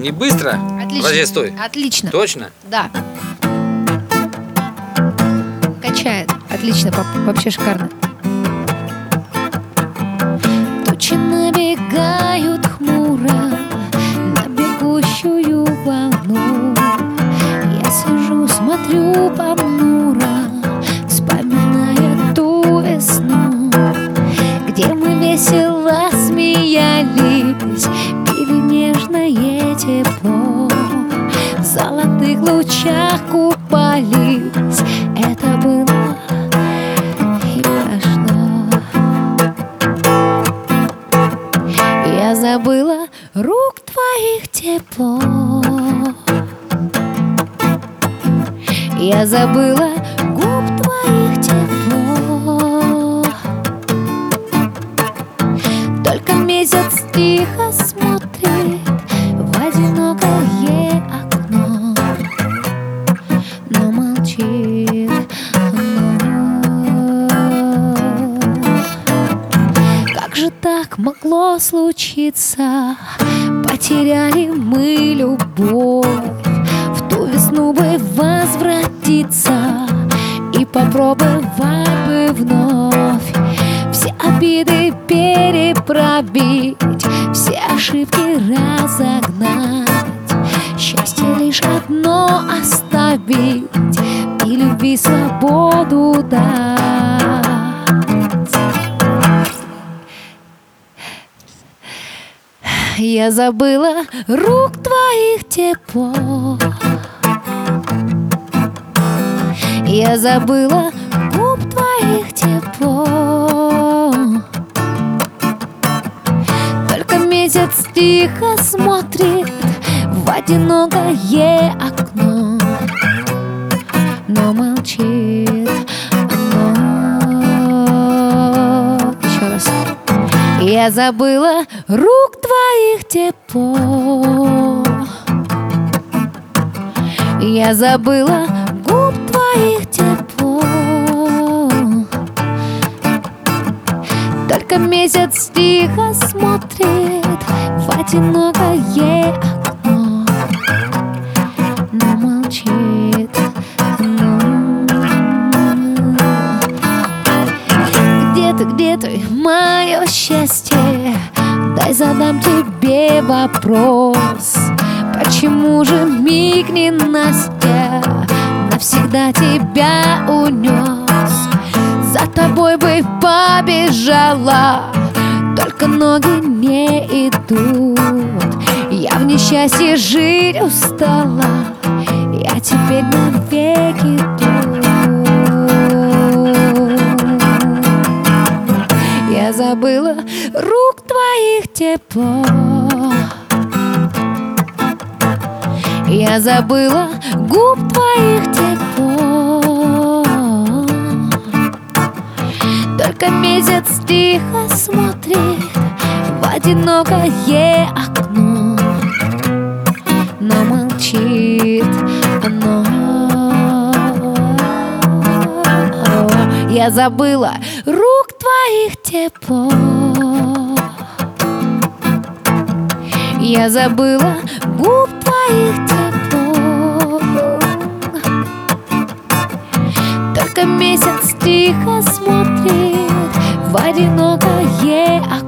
Не быстро? Отлично. Подожди, стой. Отлично. Точно? Да. Качает. Отлично, вообще шикарно. Тучи набегают хмуро на бегущую волну. Я сижу, смотрю понуро, вспоминая ту весну, где мы весело смеялись, пили нежное тепло, в золотых лучах купались. Это было и прошло. Я забыла рук твоих тепло. Я забыла губ твоих тепло. Только месяц тихо смотрит в одинокое окно, но молчит оно. Как же так могло случиться? Потеряли мы любовь. В ту весну бы возвратиться и попробовать бы вновь все обиды переправить, все ошибки разогнать, счастье лишь одно оставить и любви свободу дать. Я забыла рук твоих тепло. Я забыла губ твоих тепло. Только месяц тихо смотрит в одинокое окно, но молчит оно. Еще раз. Я забыла рук твоих тепло. Я забыла губ твоих тепло. Только месяц тихо смотрит в одинокое окно, но молчит оно. Где ты, мое счастье? Дай задам тебе вопрос. Почему же миг ненастья навсегда тебя унес? За тобой бы побежала, только ноги не идут. Я в несчастье жить устала, я теперь навеки тут. Я забыла рук твоих тепло. Я забыла губ твоих тепло. Только месяц тихо смотрит в одинокое окно, но молчит оно. Я забыла рук твоих тепло. Я забыла губ твоих тепло. Только месяц тихо смотрит в одинокое окно,